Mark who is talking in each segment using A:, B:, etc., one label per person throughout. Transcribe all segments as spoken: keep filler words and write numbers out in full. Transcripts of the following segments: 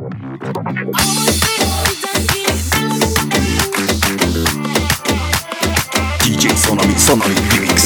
A: دی جی سونامی سونامی ریمیکس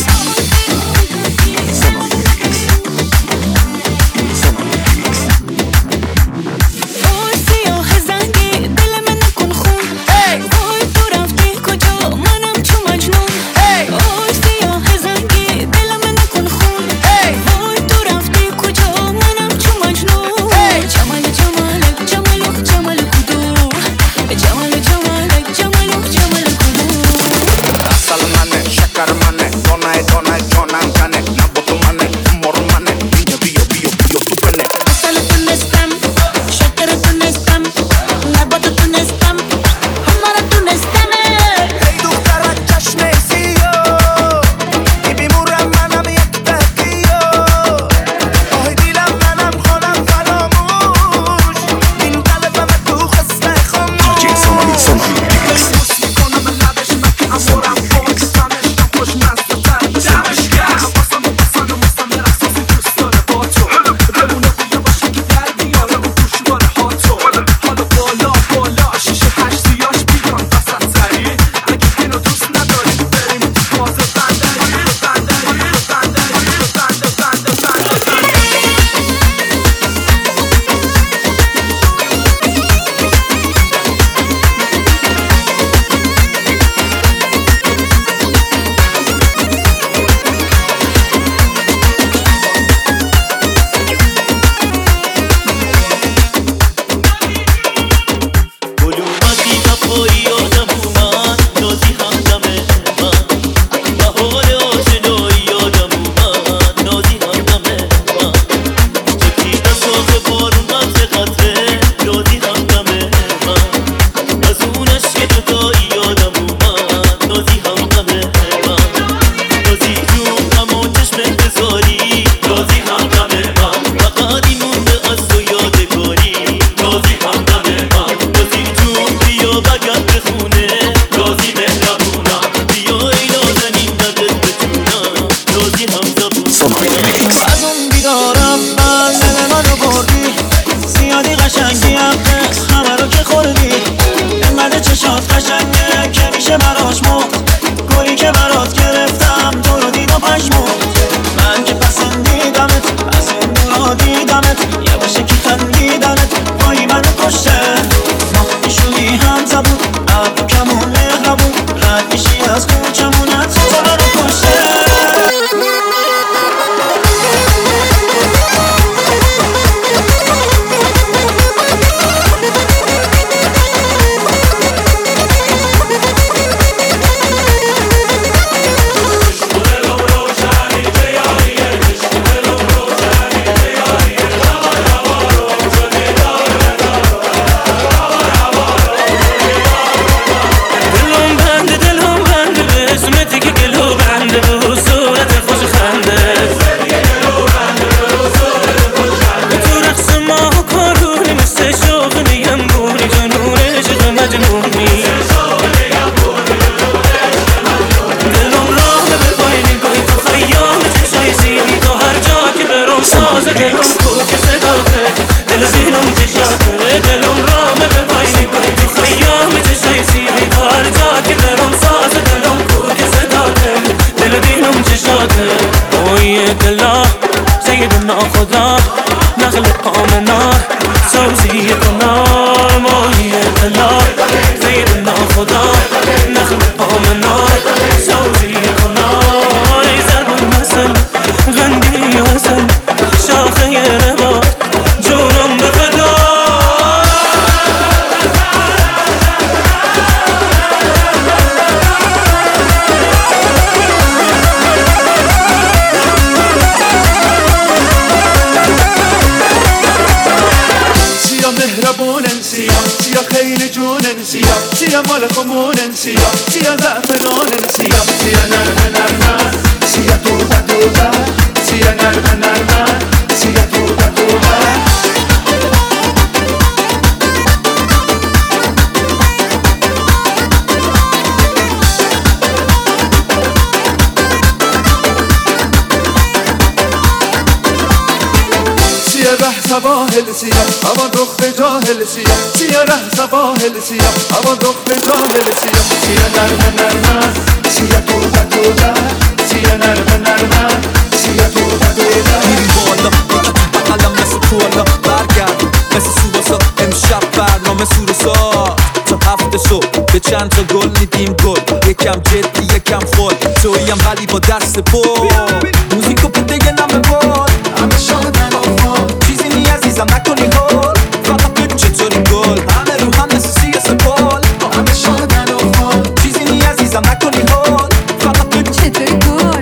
B: سبا سواحل سیاه اما دختر جاهل سیاه سیاه ره سواحل سیاه اما دختر جاهل سیاه سیاه نرمه نرمه سیاه توبه توبه سیاه نرمه نرمه سیاه توبه توبه
C: میری بالا بقلم مثل کولا برگرد مثل سوباسا امشب برنامه سورسا تا هفته صبح به چند تا گل میدیم گل یکم جدی یکم فول تویم ولی با دست پر موزیکو بده یه نمه بال
B: همه شادن و فال
C: چیزی نی عزیزم نکنی هول فقط بگو چطوری گل همه رو هم مثل سی سپال
B: همه شادن و فال
C: چیزی نی عزیزم نکنی هول فقط بگو
D: چطوری گل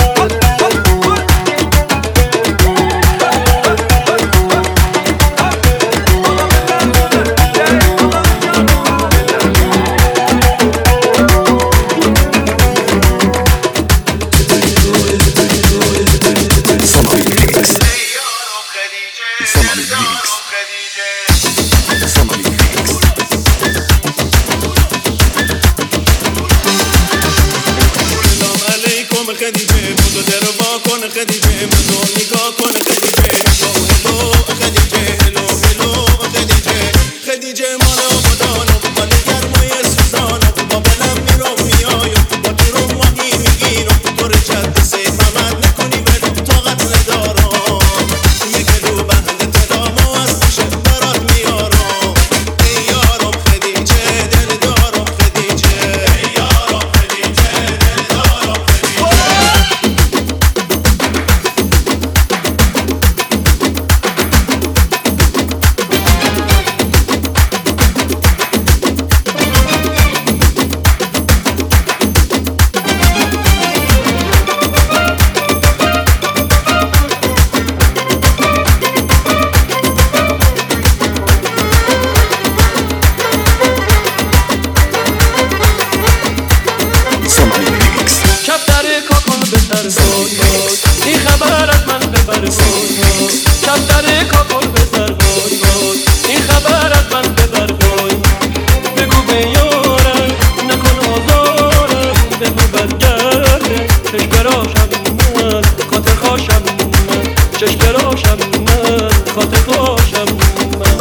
E: این خبر از من ببر گوی کفتر کاکل بزر گوی گوی این خبر از من ببر گوی بگو به یارم نکن آزارم بگو برگرده چشم براشم من خاطر خواشم من چشم براشم من خاطر خواشم من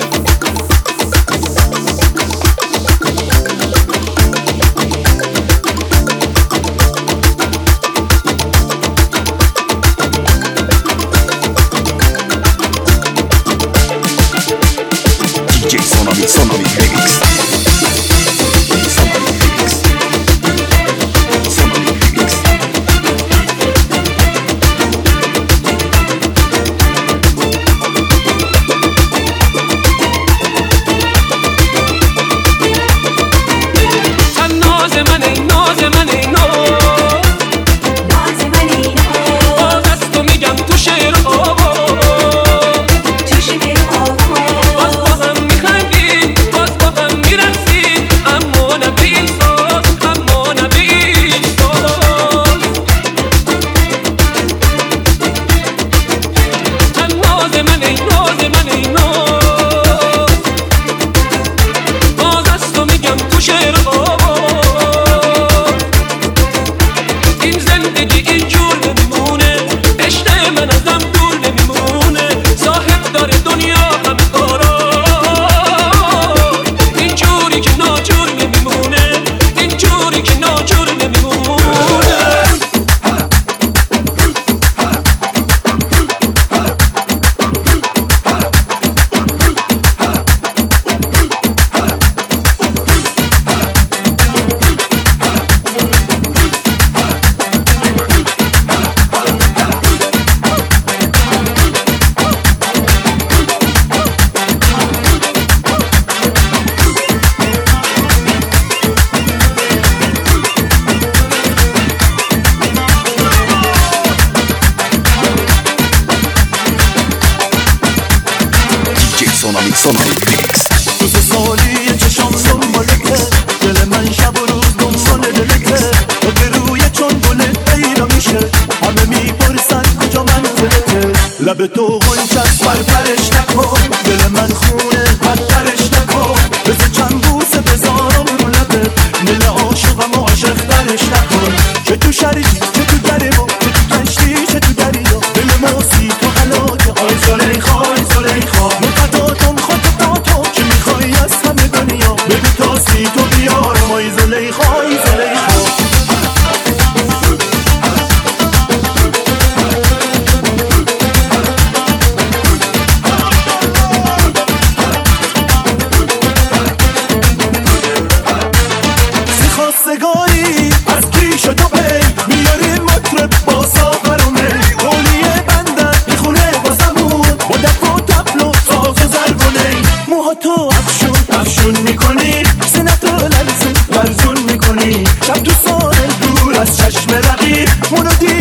A: D J Sonami, Sonami Remix. Sonami Remix. Sonami Remix.
E: هم ناز منه ناز منه ناز
D: ناز منی ناز
E: باز از تو میگم تو شعر آوا
D: تو شعر آوا
E: باز با هم میخندیم باز با هم میرقصیم اما نه به این ساز اما نه به این ساز هم ناز منه ناز منه ناز باز از تو میگم تو شعر آوا این زندگی اینجور نمیمونه عشق من ازم دور نمیمونه صاحب داره دنیا همه کارا اینجوری که ناجور نمیمونه اینجوری که ناجور نمیمونه
A: D J Sonami, Sonami Remix.
B: روز سالی چشام دنبالته دل من شب و روز دنبال دلته به روی چون گلت پیدا میشه همه میپرسن کجا منزلته لب تو غنچست پرپرش نکن دل من خونه بدترش نکن بذار چند بوسه بذارم رو لبت دل عاشقم و عاشق درش نکن چه تو شری چه تو گرمو چه تو کشتی چه تو دریا دل ما سی تو حلاکه آی زلیخا آی زلیخا تو افشون افشون میکنی، سینه تو لرزون لرزون میکنی، شب تو سال دور از چشم رقیب منو